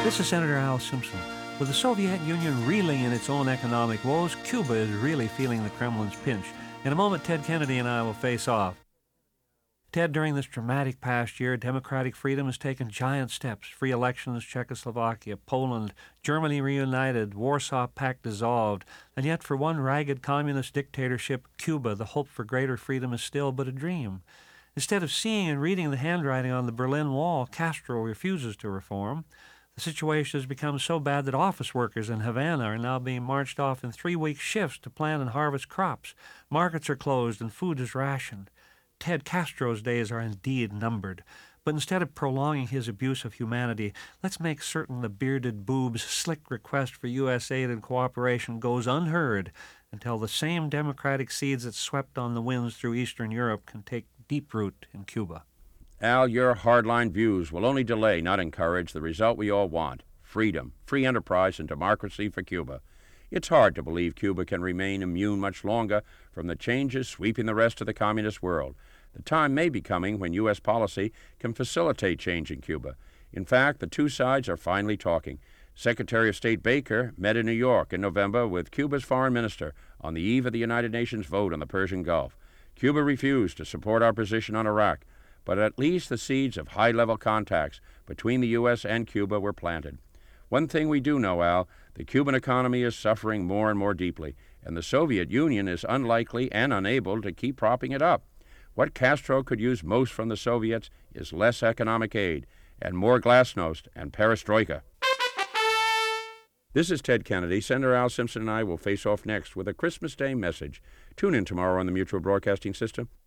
This is Senator Al Simpson. With the Soviet Union reeling in its own economic woes, Cuba is really feeling the Kremlin's pinch. In a moment, Ted Kennedy and I will face off. Ted, during this dramatic past year, democratic freedom has taken giant steps. Free elections, Czechoslovakia, Poland, Germany reunited, Warsaw Pact dissolved, and yet for one ragged communist dictatorship, Cuba, the hope for greater freedom is still but a dream. Instead of seeing and reading the handwriting on the Berlin Wall, Castro refuses to reform. The situation has become so bad that office workers in Havana are now being marched off in 3-week shifts to plant and harvest crops. Markets are closed and food is rationed. Ted, Castro's days are indeed numbered. But instead of prolonging his abuse of humanity, let's make certain the bearded boob's slick request for U.S. aid and cooperation goes unheard until the same democratic seeds that swept on the winds through Eastern Europe can take deep root in Cuba. Al, your hardline views will only delay, not encourage, the result we all want: freedom, free enterprise, and democracy for Cuba. It's hard to believe Cuba can remain immune much longer from the changes sweeping the rest of the communist world. The time may be coming when U.S. policy can facilitate change in Cuba. In fact, the two sides are finally talking. Secretary of State Baker met in New York in November with Cuba's foreign minister on the eve of the United Nations vote on the Persian Gulf. Cuba refused to support our position on Iraq, but at least the seeds of high-level contacts between the U.S. and Cuba were planted. One thing we do know, Al, the Cuban economy is suffering more and more deeply, and the Soviet Union is unlikely and unable to keep propping it up. What Castro could use most from the Soviets is less economic aid and more glasnost and perestroika. This is Ted Kennedy. Senator Al Simpson and I will face off next with a Christmas Day message. Tune in tomorrow on the Mutual Broadcasting System.